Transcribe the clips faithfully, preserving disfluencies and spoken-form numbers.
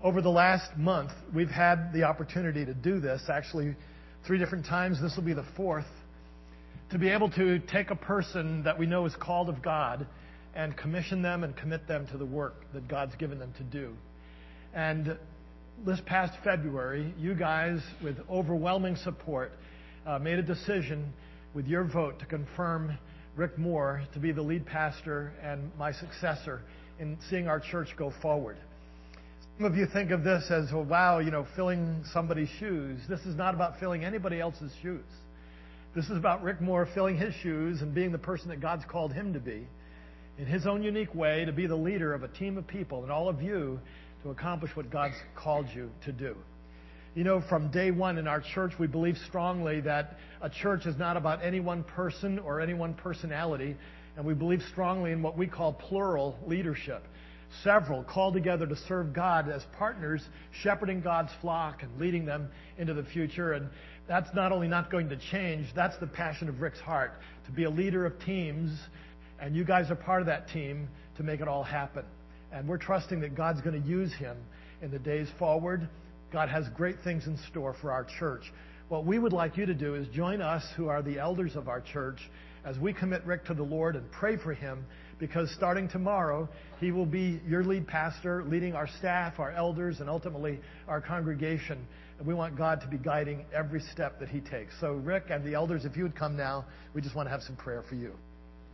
over the last month, we've had the opportunity to do this, actually three different times. This will be the fourth, to be able to take a person that we know is called of God and commission them and commit them to the work that God's given them to do. And this past February, you guys, with overwhelming support, uh, made a decision with your vote to confirm Rick Moore to be the lead pastor and my successor in seeing our church go forward. Some of you think of this as, oh, wow, you know, filling somebody's shoes. This is not about filling anybody else's shoes. This is about Rick Moore filling his shoes and being the person that God's called him to be, in his own unique way, to be the leader of a team of people and all of you to accomplish what God's called you to do. You know, from day one in our church, we believe strongly that a church is not about any one person or any one personality, and we believe strongly in what we call plural leadership. Several called together to serve God as partners, shepherding God's flock and leading them into the future. And that's not only not going to change, that's the passion of Rick's heart, to be a leader of teams, and you guys are part of that team to make it all happen. And we're trusting that God's going to use him in the days forward. God has great things in store for our church. What we would like you to do is join us, who are the elders of our church, as we commit Rick to the Lord and pray for him, because starting tomorrow, he will be your lead pastor, leading our staff, our elders, and ultimately our congregation. And we want God to be guiding every step that he takes. So Rick and the elders, if you would come now, we just want to have some prayer for you.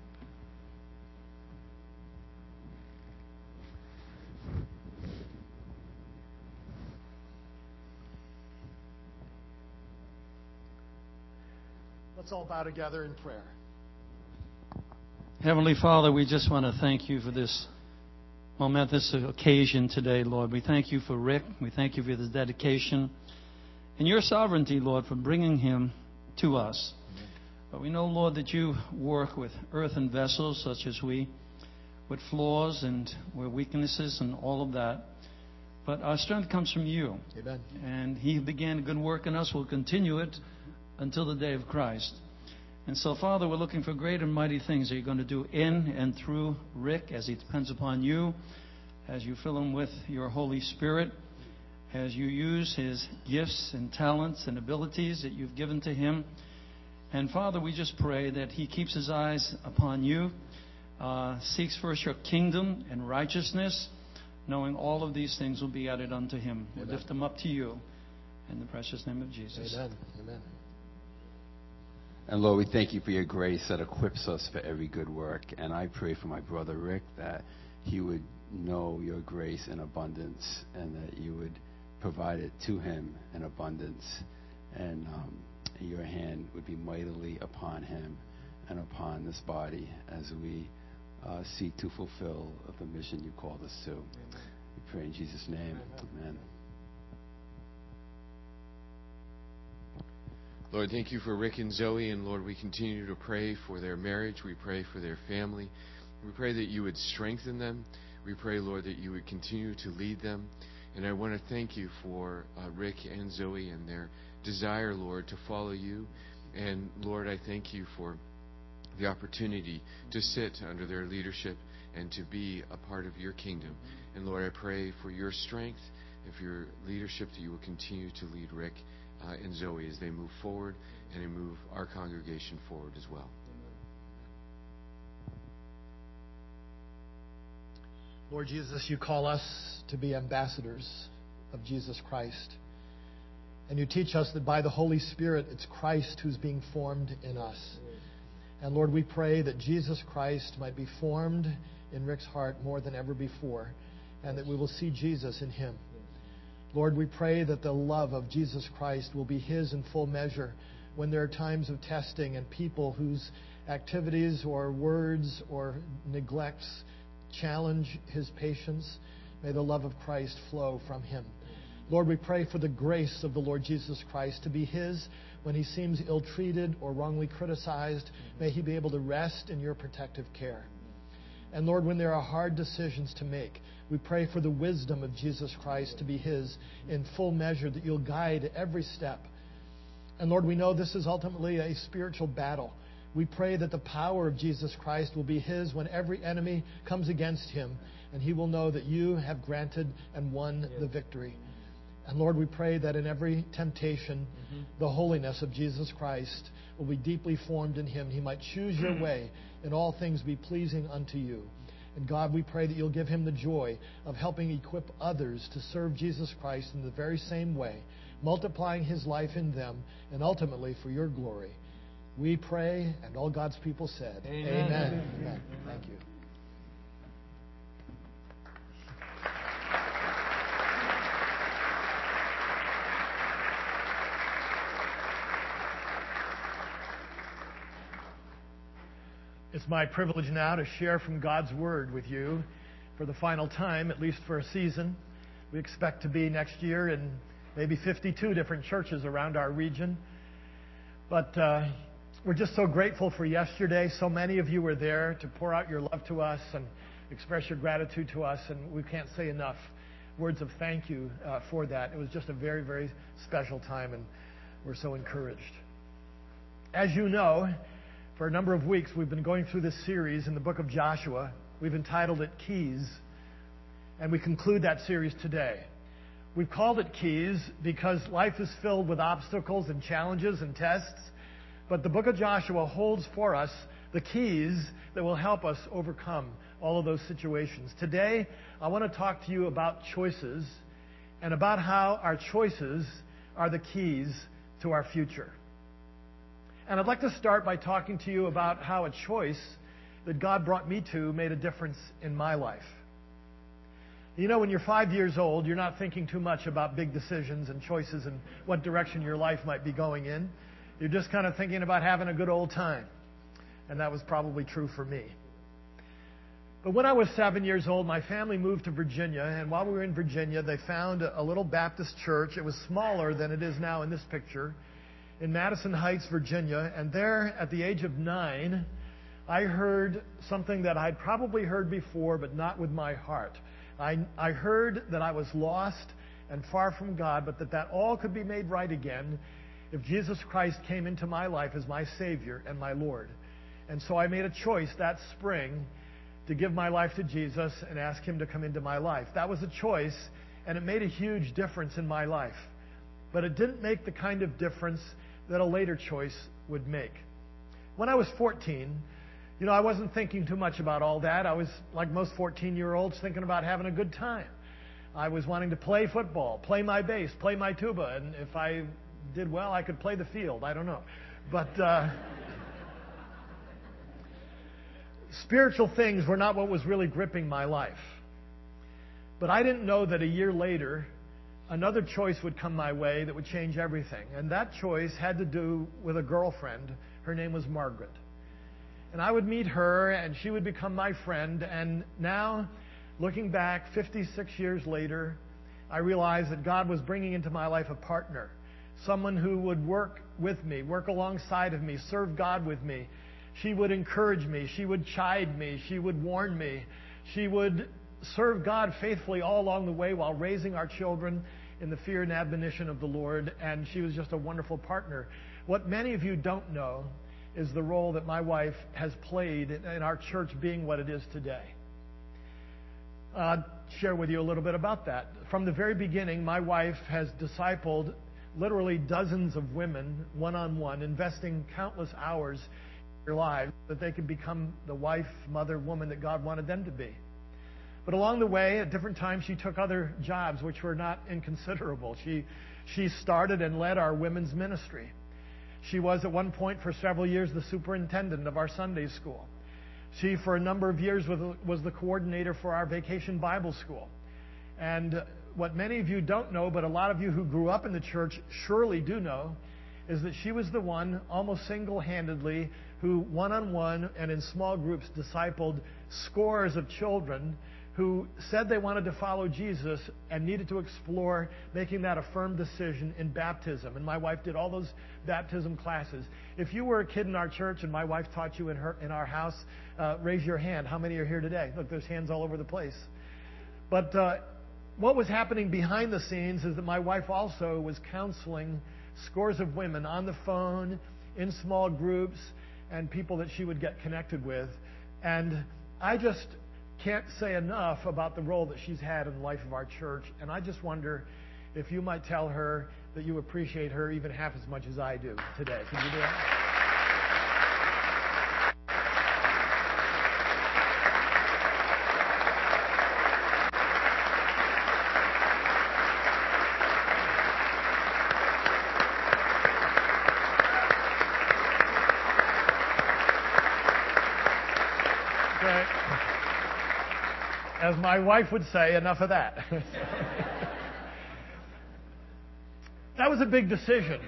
Let's all bow together in prayer. Heavenly Father, we just want to thank you for this momentous occasion today, Lord. We thank you for Rick. We thank you for his dedication and your sovereignty, Lord, for bringing him to us. But we know, Lord, that you work with earthen vessels such as we, with flaws and with weaknesses and all of that. But our strength comes from you. Amen. And he began a good work in us, will continue it until the day of Christ. And so, Father, we're looking for great and mighty things that you're going to do in and through Rick as he depends upon you, as you fill him with your Holy Spirit, as you use his gifts and talents and abilities that you've given to him. And, Father, we just pray that he keeps his eyes upon you, uh, seeks first your kingdom and righteousness, knowing all of these things will be added unto him. We lift them up to you in the precious name of Jesus. Amen. Amen. And Lord, we thank you for your grace that equips us for every good work. And I pray for my brother Rick that he would know your grace in abundance and that you would provide it to him in abundance. And um, your hand would be mightily upon him and upon this body as we uh, seek to fulfill the mission you called us to. Amen. We pray in Jesus' name. Amen. Amen. Lord, thank you for Rick and Zoe, and Lord, we continue to pray for their marriage. We pray for their family. We pray that you would strengthen them. We pray, Lord, that you would continue to lead them. And I want to thank you for uh, Rick and Zoe and their desire, Lord, to follow you. And Lord, I thank you for the opportunity to sit under their leadership and to be a part of your kingdom. And Lord, I pray for your strength and for your leadership, that you will continue to lead Rick Uh, and Zoe as they move forward and they move our congregation forward as well. Lord Jesus, you call us to be ambassadors of Jesus Christ. And you teach us that by the Holy Spirit, it's Christ who's being formed in us. And Lord, we pray that Jesus Christ might be formed in Rick's heart more than ever before, and that we will see Jesus in him. Lord, we pray that the love of Jesus Christ will be his in full measure when there are times of testing and people whose activities or words or neglects challenge his patience. May the love of Christ flow from him. Lord, we pray for the grace of the Lord Jesus Christ to be his when he seems ill-treated or wrongly criticized. May he be able to rest in your protective care. And Lord, when there are hard decisions to make, we pray for the wisdom of Jesus Christ to be his in full measure, that you'll guide every step. And Lord, we know this is ultimately a spiritual battle. We pray that the power of Jesus Christ will be his when every enemy comes against him, and he will know that you have granted and won the victory. And Lord, we pray that in every temptation, mm-hmm. the holiness of Jesus Christ will be deeply formed in him. He might choose your way, in all things be pleasing unto you. And God, we pray that you'll give him the joy of helping equip others to serve Jesus Christ in the very same way, multiplying his life in them, and ultimately for your glory. We pray, and all God's people said, Amen. Amen. Amen. Amen. Thank you. It's my privilege now to share from God's Word with you for the final time, at least for a season. We expect to be next year in maybe fifty-two different churches around our region. But uh, we're just so grateful for yesterday. So many of you were there to pour out your love to us and express your gratitude to us, and we can't say enough words of thank you uh, for that. It was just a very, very special time, and we're so encouraged. As you know, for a number of weeks, we've been going through this series in the book of Joshua. We've entitled it Keys, and we conclude that series today. We've called it Keys because life is filled with obstacles and challenges and tests, but the book of Joshua holds for us the keys that will help us overcome all of those situations. Today, I want to talk to you about choices and about how our choices are the keys to our future. And I'd like to start by talking to you about how a choice that God brought me to made a difference in my life. You know, when you're five years old, you're not thinking too much about big decisions and choices and what direction your life might be going in. You're just kind of thinking about having a good old time. And that was probably true for me. But when I was seven years old, my family moved to Virginia. And while we were in Virginia, they found a little Baptist church. It was smaller than it is now in this picture, in Madison Heights, Virginia. And there, at the age of nine, I heard something that I'd probably heard before, but not with my heart. I, I heard that I was lost and far from God, but that that all could be made right again if Jesus Christ came into my life as my Savior and my Lord. And so I made a choice that spring to give my life to Jesus and ask him to come into my life. That was a choice, and it made a huge difference in my life. But it didn't make the kind of difference that a later choice would make. When I was fourteen, you know, I wasn't thinking too much about all that. I was, like most fourteen-year-olds, thinking about having a good time. I was wanting to play football, play my bass, play my tuba, and if I did well, I could play the field. I don't know. But uh, spiritual things were not what was really gripping my life. But I didn't know that a year later, another choice would come my way that would change everything. And that choice had to do with a girlfriend. Her name was Margaret. And I would meet her, and she would become my friend. And now, looking back fifty-six years later, I realized that God was bringing into my life a partner, someone who would work with me, work alongside of me, serve God with me. She would encourage me. She would chide me. She would warn me. She would serve God faithfully all along the way while raising our children in the fear and admonition of the Lord. And she was just a wonderful partner. What many of you don't know is the role that my wife has played in our church being what it is today. I'll share with you a little bit about that. From the very beginning, my wife has discipled literally dozens of women one-on-one, investing countless hours in their lives so that they could become the wife, mother, woman that God wanted them to be. But along the way, at different times, she took other jobs which were not inconsiderable. She, she started and led our women's ministry. She was at one point for several years the superintendent of our Sunday school. She, for a number of years, was, was the coordinator for our vacation Bible school. And what many of you don't know, but a lot of you who grew up in the church surely do know, is that she was the one, almost single-handedly, who one-on-one and in small groups discipled scores of children who said they wanted to follow Jesus and needed to explore making that a firm decision in baptism. And my wife did all those baptism classes. If you were a kid in our church and my wife taught you in her in our house, uh, raise your hand. How many are here today? Look, there's hands all over the place. But uh, what was happening behind the scenes is that my wife also was counseling scores of women on the phone, in small groups, and people that she would get connected with. And I just can't say enough about the role that she's had in the life of our church. And I just wonder if you might tell her that you appreciate her even half as much as I do today. Can you do that? As my wife would say, enough of that. That was a big decision.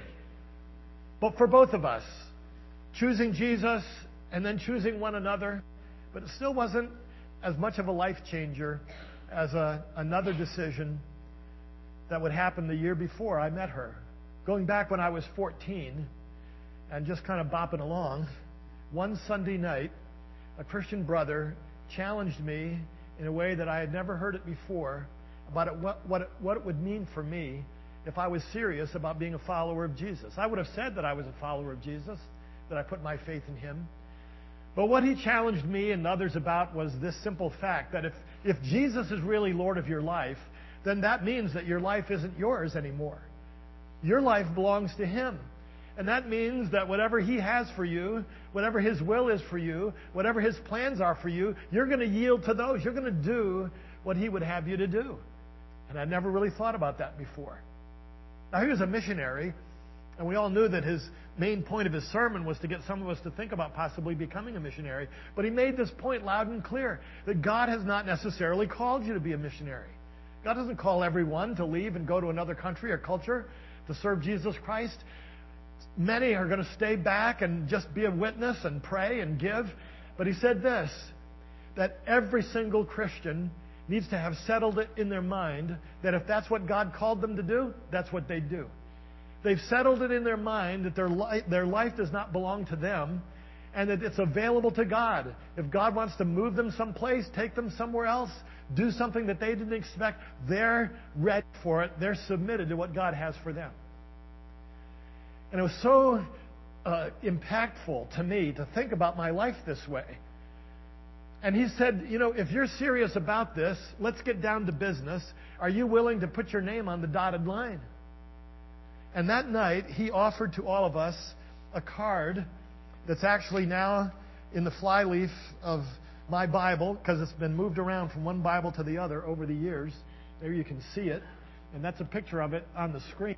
But for both of us, choosing Jesus and then choosing one another, but it still wasn't as much of a life changer as a, another decision that would happen the year before I met her. Going back when I was fourteen and just kind of bopping along, one Sunday night, a Christian brother challenged me in a way that I had never heard it before about it, what, what, it, what it would mean for me if I was serious about being a follower of Jesus. I would have said that I was a follower of Jesus, that I put my faith in Him. But what he challenged me and others about was this simple fact, that if, if Jesus is really Lord of your life, then that means that your life isn't yours anymore. Your life belongs to Him. And that means that whatever He has for you, whatever His will is for you, whatever His plans are for you, you're going to yield to those. You're going to do what He would have you to do. And I never really thought about that before. Now, he was a missionary, and we all knew that his main point of his sermon was to get some of us to think about possibly becoming a missionary. But he made this point loud and clear, that God has not necessarily called you to be a missionary. God doesn't call everyone to leave and go to another country or culture to serve Jesus Christ. Many are going to stay back and just be a witness and pray and give. But he said this, that every single Christian needs to have settled it in their mind that if that's what God called them to do, that's what they do. They've settled it in their mind that their, li- their life does not belong to them and that it's available to God. If God wants to move them someplace, take them somewhere else, do something that they didn't expect, they're ready for it. They're submitted to what God has for them. And it was so uh, impactful to me to think about my life this way. And he said, you know, if you're serious about this, let's get down to business. Are you willing to put your name on the dotted line? And that night, he offered to all of us a card that's actually now in the flyleaf of my Bible, because it's been moved around from one Bible to the other over the years. There you can see it. And that's a picture of it on the screen.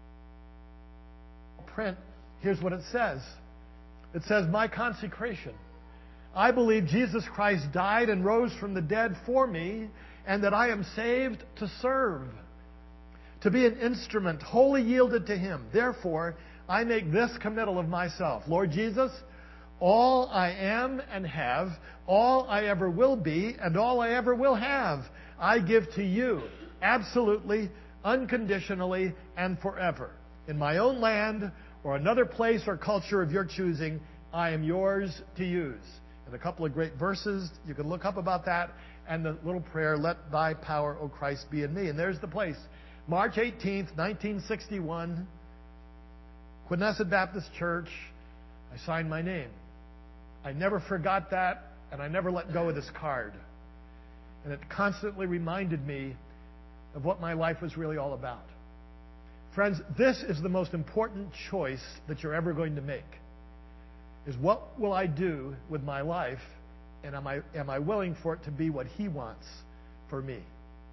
Print, here's what it says. It says, my consecration. I believe Jesus Christ died and rose from the dead for me, and that I am saved to serve, to be an instrument wholly yielded to Him. Therefore, I make this committal of myself. Lord Jesus, all I am and have, all I ever will be, and all I ever will have, I give to you, absolutely, unconditionally, and forever. In my own land, or another place or culture of your choosing, I am yours to use. And a couple of great verses, you can look up about that, and the little prayer, let thy power, O Christ, be in me. And there's the place. March eighteenth, nineteen sixty-one, Quidnessett Baptist Church, I signed my name. I never forgot that, and I never let go of this card. And it constantly reminded me of what my life was really all about. Friends, this is the most important choice that you're ever going to make. Is what will I do with my life, and am I, am I willing for it to be what He wants for me?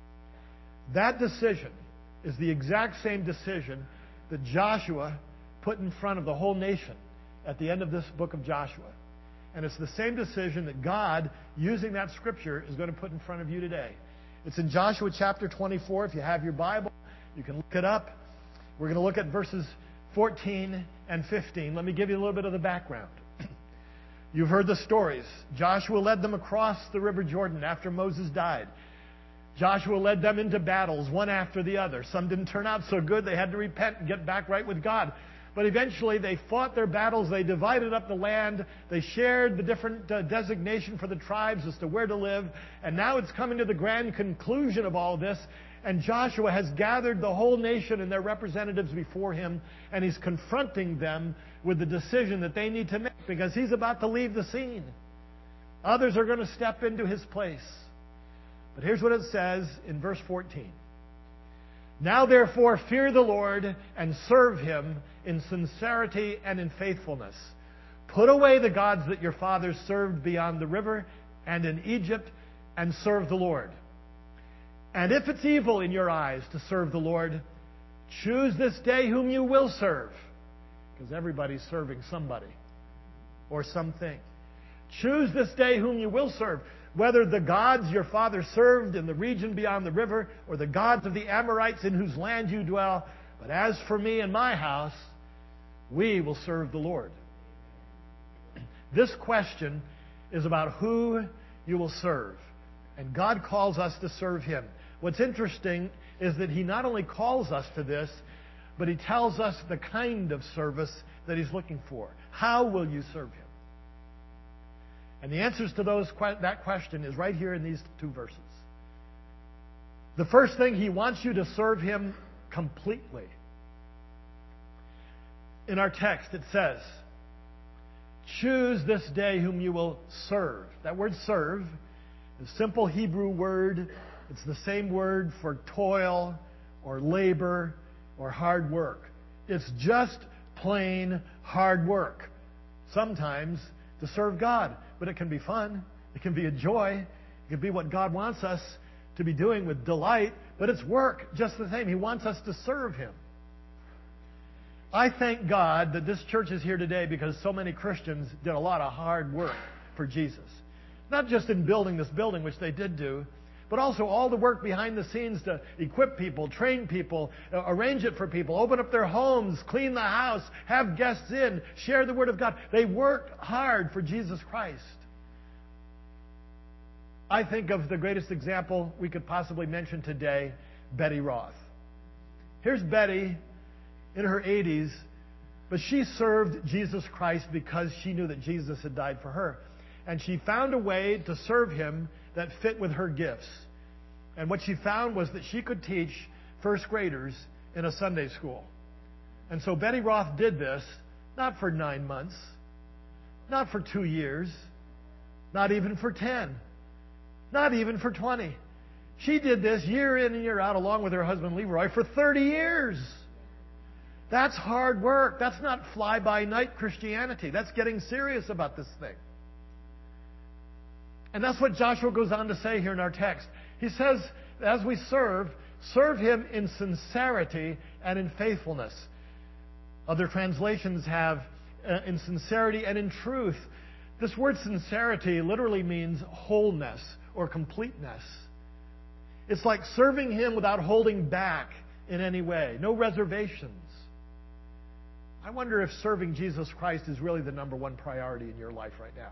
That decision is the exact same decision that Joshua put in front of the whole nation at the end of this book of Joshua. And it's the same decision that God, using that scripture, is going to put in front of you today. It's in Joshua chapter twenty-four. If you have your Bible, you can look it up. We're going to look at verses fourteen and fifteen. Let me give you a little bit of the background. You've heard the stories. Joshua led them across the river Jordan after Moses died. Joshua led them into battles, one after the other. Some didn't turn out so good. They had to repent and get back right with God. But eventually they fought their battles. They divided up the land. They shared the different uh, designation for the tribes as to where to live. And now it's coming to the grand conclusion of all this. And Joshua has gathered the whole nation and their representatives before him, and he's confronting them with the decision that they need to make, because he's about to leave the scene. Others are going to step into his place. But here's what it says in verse fourteen. Now therefore fear the Lord and serve Him in sincerity and in faithfulness. Put away the gods that your fathers served beyond the river and in Egypt, and serve the Lord. And if it's evil in your eyes to serve the Lord, choose this day whom you will serve. Because everybody's serving somebody or something. Choose this day whom you will serve, whether the gods your father served in the region beyond the river, or the gods of the Amorites in whose land you dwell. But as for me and my house, we will serve the Lord. This question is about who you will serve. And God calls us to serve Him. What's interesting is that He not only calls us to this, but He tells us the kind of service that He's looking for. How will you serve Him? And the answers to those that question is right here in these two verses. The first thing, He wants you to serve Him completely. In our text it says, choose this day whom you will serve. That word serve is a simple Hebrew word. It's the same word for toil or labor or hard work. It's just plain hard work. Sometimes to serve God. But it can be fun. It can be a joy. It can be what God wants us to be doing with delight. But it's work just the same. He wants us to serve Him. I thank God that this church is here today because so many Christians did a lot of hard work for Jesus. Not just in building this building, which they did do, but also all the work behind the scenes to equip people, train people, uh, arrange it for people, open up their homes, clean the house, have guests in, share the Word of God. They worked hard for Jesus Christ. I think of the greatest example we could possibly mention today, Betty Roth. Here's Betty in her eighties, but she served Jesus Christ because she knew that Jesus had died for her. And she found a way to serve Him that fit with her gifts. And what she found was that she could teach first graders in a Sunday school. And so Betty Roth did this, not for nine months, not for two years, not even for ten, not even for twenty. She did this year in and year out, along with her husband Leroy, for thirty years. That's hard work. That's not fly-by-night Christianity. That's getting serious about this thing. And that's what Joshua goes on to say here in our text. He says, as we serve, serve Him in sincerity and in faithfulness. Other translations have uh, in sincerity and in truth. This word sincerity literally means wholeness or completeness. It's like serving Him without holding back in any way. No reservations. I wonder if serving Jesus Christ is really the number one priority in your life right now.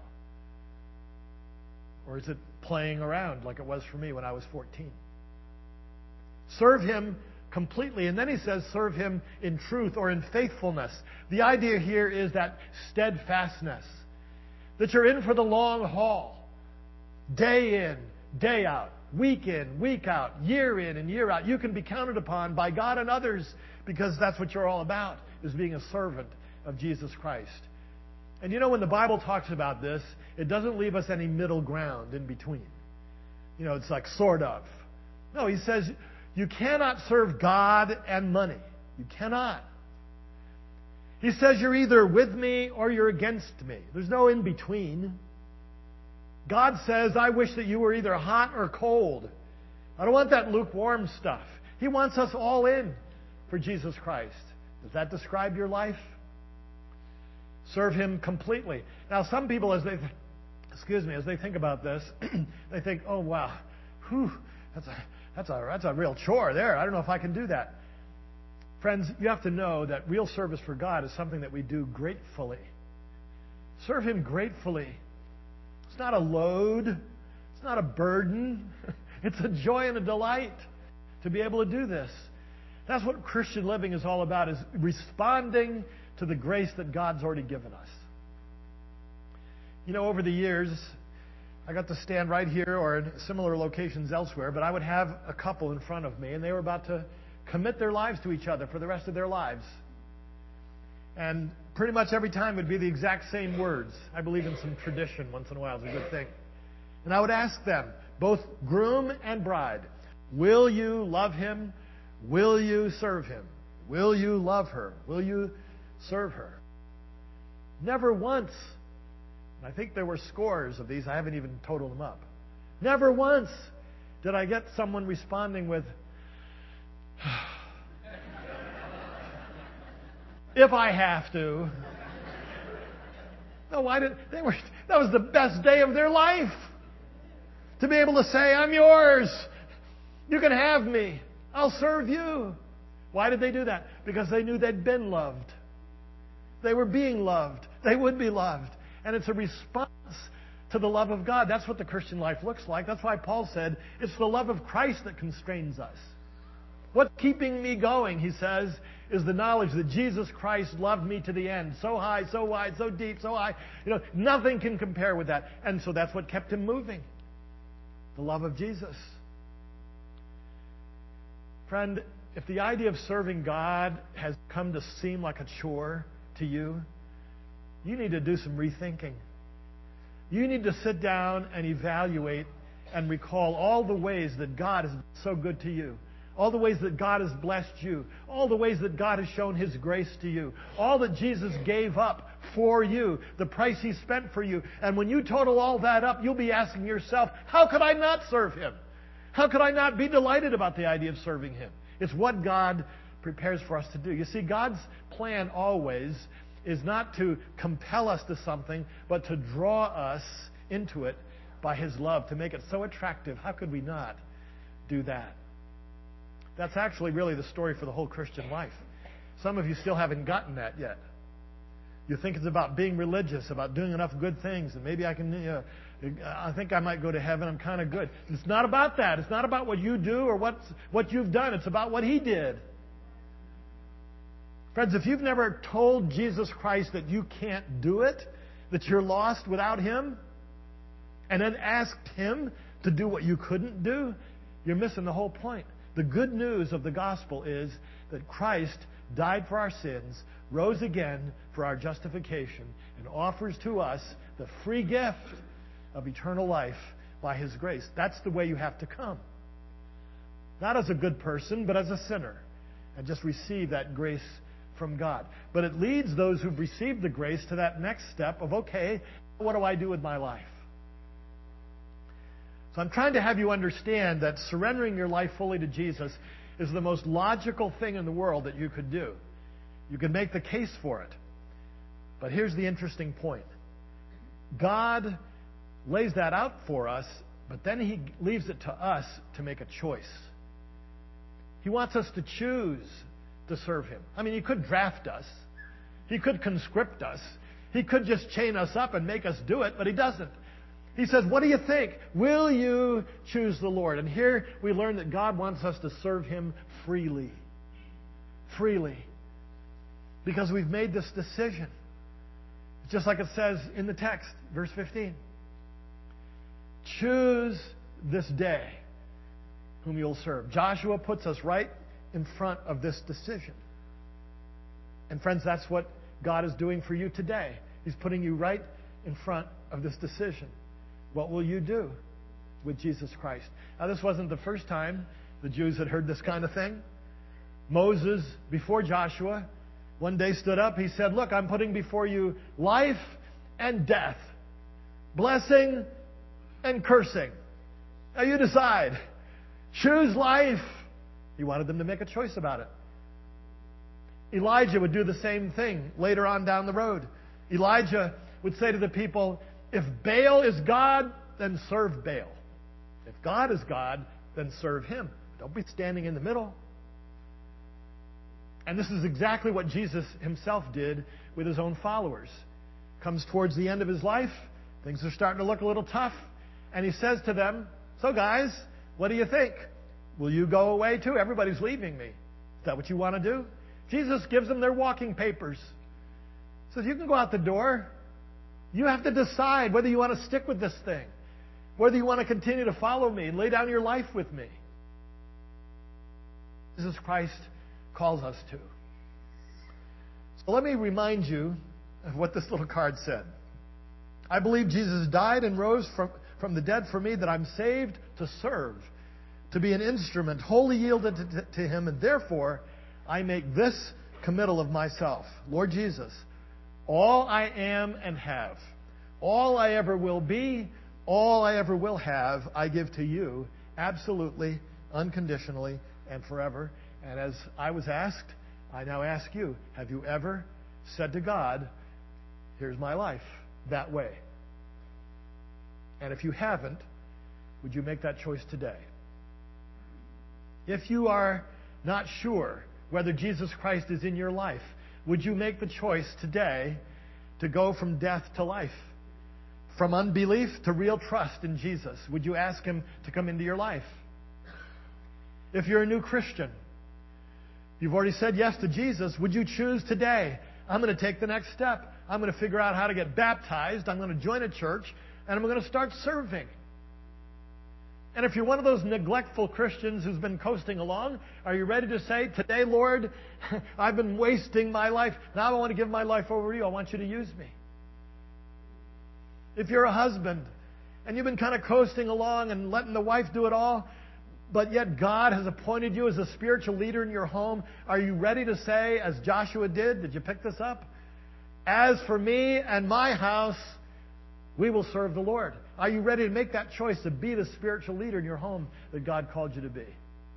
Or is it playing around like it was for me when I was fourteen? Serve Him completely. And then he says, serve Him in truth or in faithfulness. The idea here is that steadfastness. That you're in for the long haul. Day in, day out. Week in, week out. Year in and year out. You can be counted upon by God and others because that's what you're all about, is being a servant of Jesus Christ. And you know, when the Bible talks about this, it doesn't leave us any middle ground in between. You know, it's like sort of. No, He says you cannot serve God and money. You cannot. He says you're either with me or you're against me. There's no in between. God says, I wish that you were either hot or cold. I don't want that lukewarm stuff. He wants us all in for Jesus Christ. Does that describe your life? Serve Him completely. Now, some people, as they, excuse me, as they think about this, they think, "Oh wow, whew, that's a that's a that's a real chore there. I don't know if I can do that." Friends, you have to know that real service for God is something that we do gratefully. Serve Him gratefully. It's not a load. It's not a burden. It's a joy and a delight to be able to do this. That's what Christian living is all about, is responding to the grace that God's already given us. You know, over the years, I got to stand right here or in similar locations elsewhere, but I would have a couple in front of me, and they were about to commit their lives to each other for the rest of their lives. And pretty much every time would be the exact same words. I believe in some tradition once in a while. It's a good thing. And I would ask them, both groom and bride. Will you love him? Will you serve him? Will you love her? Will you serve her? Never once, and I think there were scores of these, I haven't even totaled them up. Never once did I get someone responding with, if I have to. No, why did they were that was the best day of their life. To be able to say, I'm yours. You can have me. I'll serve you. Why did they do that? Because they knew they'd been loved. They were being loved. They would be loved. And it's a response to the love of God. That's what the Christian life looks like. That's why Paul said, it's the love of Christ that constrains us. What's keeping me going, he says, is the knowledge that Jesus Christ loved me to the end. So high, so wide, so deep, so high. You know, nothing can compare with that. And so that's what kept him moving. The love of Jesus. Friend, if the idea of serving God has come to seem like a chore to you, you need to do some rethinking. You need to sit down and evaluate and recall all the ways that God has been so good to you. All the ways that God has blessed you. All the ways that God has shown His grace to you. All that Jesus gave up for you. The price He spent for you. And when you total all that up, you'll be asking yourself, how could I not serve Him? How could I not be delighted about the idea of serving Him? It's what God prepares for us to do. You see, God's plan always is not to compel us to something, but to draw us into it by His love, to make it so attractive. How could we not do that? That's actually really the story for the whole Christian life. Some of you still haven't gotten that yet. You think it's about being religious, about doing enough good things, and maybe I can, you know, I think I might go to heaven. I'm kind of good. It's not about that. It's not about what you do or what's, what you've done. It's about what He did. Friends, if you've never told Jesus Christ that you can't do it, that you're lost without Him, and then asked Him to do what you couldn't do, you're missing the whole point. The good news of the gospel is that Christ died for our sins, rose again for our justification, and offers to us the free gift of eternal life by His grace. That's the way you have to come. Not as a good person, but as a sinner. And just receive that grace from God. But it leads those who've received the grace to that next step of, okay, what do I do with my life? So I'm trying to have you understand that surrendering your life fully to Jesus is the most logical thing in the world that you could do. You can make the case for it. But here's the interesting point. God lays that out for us, but then He leaves it to us to make a choice. He wants us to choose to serve Him. I mean, He could draft us. He could conscript us. He could just chain us up and make us do it, but He doesn't. He says, what do you think? Will you choose the Lord? And here we learn that God wants us to serve Him freely. Freely. Because we've made this decision. Just like it says in the text, verse fifteen. Choose this day whom you'll serve. Joshua puts us right in front of this decision. And friends, that's what God is doing for you today. He's putting you right in front of this decision. What will you do with Jesus Christ? Now, this wasn't the first time the Jews had heard this kind of thing. Moses, before Joshua, one day stood up. He said, look, I'm putting before you life and death, blessing and cursing. Now you decide. Choose life. He wanted them to make a choice about it. Elijah would do the same thing later on down the road. Elijah would say to the people, if Baal is God, then serve Baal. If God is God, then serve Him. Don't be standing in the middle. And this is exactly what Jesus Himself did with His own followers. Comes towards the end of His life. Things are starting to look a little tough. And He says to them, so guys, what do you think? Will you go away too? Everybody's leaving me. Is that what you want to do? Jesus gives them their walking papers. He says, you can go out the door. You have to decide whether you want to stick with this thing, whether you want to continue to follow me and lay down your life with me. Jesus Christ calls us to. So let me remind you of what this little card said. I believe Jesus died and rose from, from the dead for me, that I'm saved to serve, to be an instrument wholly yielded to, to Him, and therefore I make this committal of myself. Lord Jesus, all I am and have, all I ever will be, all I ever will have, I give to you absolutely, unconditionally, and forever. And as I was asked, I now ask you, have you ever said to God, here's my life, that way? And if you haven't, would you make that choice today? If you are not sure whether Jesus Christ is in your life, would you make the choice today to go from death to life? From unbelief to real trust in Jesus? Would you ask Him to come into your life? If you're a new Christian, you've already said yes to Jesus, would you choose today, I'm going to take the next step. I'm going to figure out how to get baptized. I'm going to join a church, and I'm going to start serving. And if you're one of those neglectful Christians who's been coasting along, are you ready to say, today, Lord, I've been wasting my life. Now I want to give my life over to you. I want you to use me. If you're a husband and you've been kind of coasting along and letting the wife do it all, but yet God has appointed you as a spiritual leader in your home, are you ready to say, as Joshua did, did you pick this up? As for me and my house, we will serve the Lord. Are you ready to make that choice to be the spiritual leader in your home that God called you to be?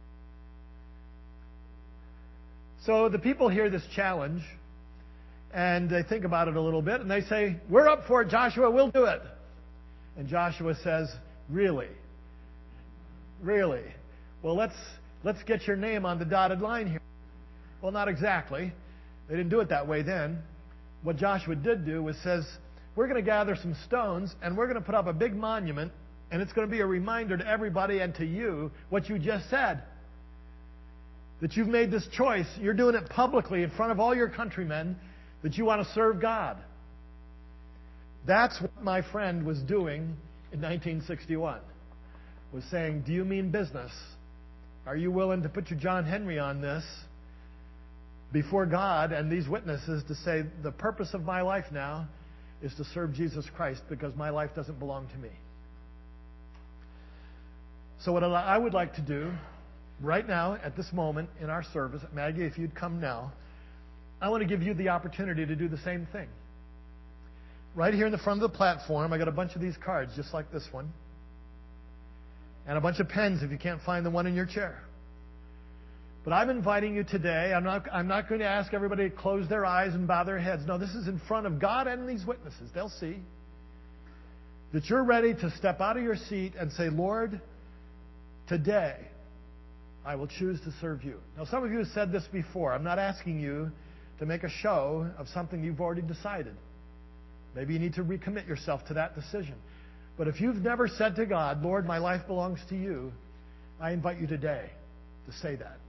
So the people hear this challenge, and they think about it a little bit, and they say, we're up for it, Joshua, we'll do it. And Joshua says, really? Really? Well, let's let's get your name on the dotted line here. Well, not exactly. They didn't do it that way then. What Joshua did do was says, we're going to gather some stones, and we're going to put up a big monument, and it's going to be a reminder to everybody and to you what you just said. That you've made this choice. You're doing it publicly in front of all your countrymen, that you want to serve God. That's what my friend was doing in nineteen sixty-one. Was saying, do you mean business? Are you willing to put your John Henry on this before God and these witnesses to say, the purpose of my life now is to serve Jesus Christ because my life doesn't belong to me? So what I would like to do right now, at this moment in our service, Maggie, if you'd come now, I want to give you the opportunity to do the same thing. Right here in the front of the platform, I got a bunch of these cards, just like this one. And a bunch of pens if you can't find the one in your chair. But I'm inviting you today. I'm not, I'm not going to ask everybody to close their eyes and bow their heads. No, this is in front of God and these witnesses. They'll see that you're ready to step out of your seat and say, Lord, today I will choose to serve you. Now, some of you have said this before. I'm not asking you to make a show of something you've already decided. Maybe you need to recommit yourself to that decision. But if you've never said to God, Lord, my life belongs to you, I invite you today to say that.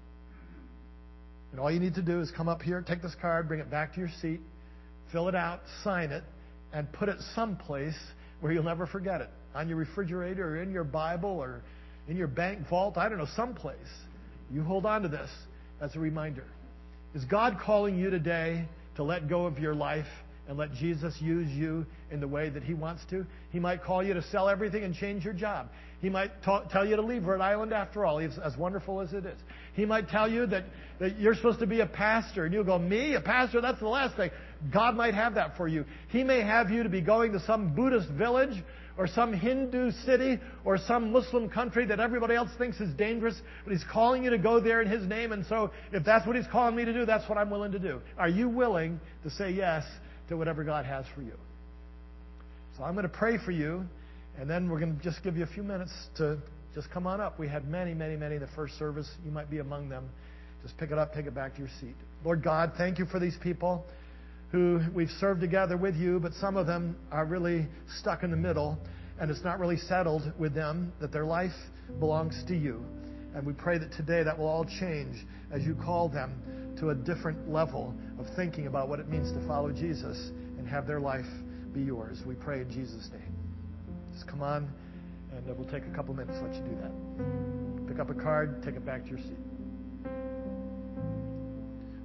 And all you need to do is come up here, take this card, bring it back to your seat, fill it out, sign it, and put it someplace where you'll never forget it. On your refrigerator or in your Bible or in your bank vault, I don't know, someplace. You hold on to this as a reminder. Is God calling you today to let go of your life and let Jesus use you in the way that He wants to? He might call you to sell everything and change your job. He might ta- tell you to leave Rhode Island after all, as wonderful as it is. He might tell you that, that you're supposed to be a pastor, and you'll go, me? A pastor? That's the last thing. God might have that for you. He may have you to be going to some Buddhist village or some Hindu city or some Muslim country that everybody else thinks is dangerous, but He's calling you to go there in His name, and so if that's what He's calling me to do, that's what I'm willing to do. Are you willing to say yes to whatever God has for you? So I'm going to pray for you, and then we're going to just give you a few minutes to just come on up. We had many, many, many in the first service. You might be among them. Just pick it up, take it back to your seat. Lord God, thank you for these people who we've served together with you, but some of them are really stuck in the middle, and it's not really settled with them that their life belongs to you. And we pray that today that will all change as you call them to a different level of thinking about what it means to follow Jesus and have their life be yours. We pray in Jesus' name. Just come on, and we'll take a couple minutes to let you do that. Pick up a card, take it back to your seat.